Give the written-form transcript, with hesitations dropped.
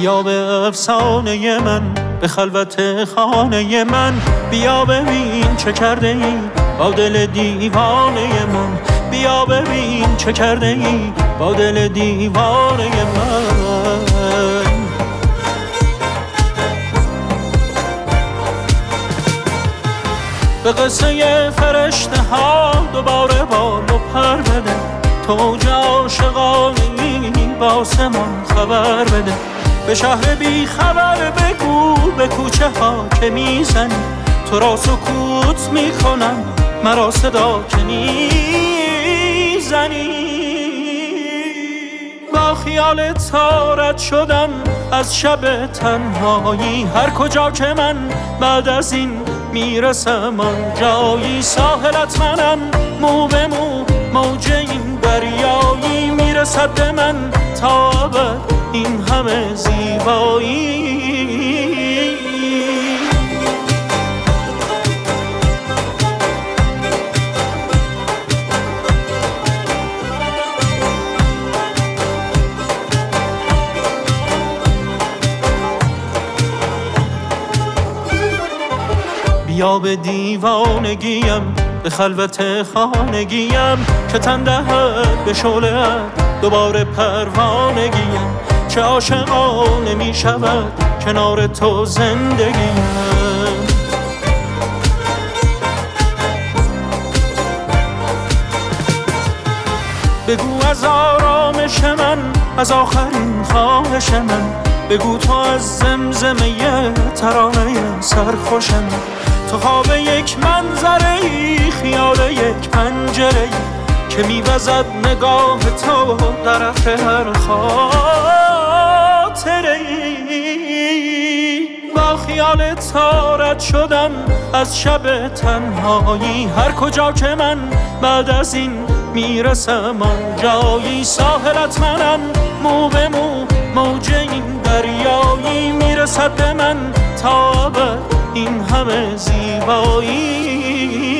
بیا به افسانه من، به خلوت خانه من. بیا ببین چه کرده ای با دل دیوانه من. بیا ببین چه کرده ای با دل دیوانه من. به قصه فرشته ها دوباره بال و پر بده. تو اوج عاشقانه‌ای با آسمان خبر بده. به شهر بی خبر بگو به کوچه ها که میزنی تو را سکوت میکنم، مرا صدا که میزنی. با خیال تارت شدم از شب تنهایی، هر کجا که من بعد از این میرسم آن جایی. ساحلت منم مو به مو، موج این دریایی میرسد به من تا ابد این همه زیبایی. بیا به دیوانگیم، به خلوت خانگیم که تن دهد به شعله‌ات دوباره پروانگیم. چه عاشقانه می شود کنار تو زندگیم. بگو از آرامش من، از آخرین خواهش من. بگو تو از زمزمه ترانه سرخوش من. تو خواب یک منظره ای، خیال یک پنجره ای که میوزد نگاه تو طرف هر خاطره ای. با خیال تارت شدم از شب تنهایی، هر کجا که من بعد از این میرسم آن جایی. ساحلت منم مو به مو، موج این دریایی میرسد به من تا ابد این همه زیبایی.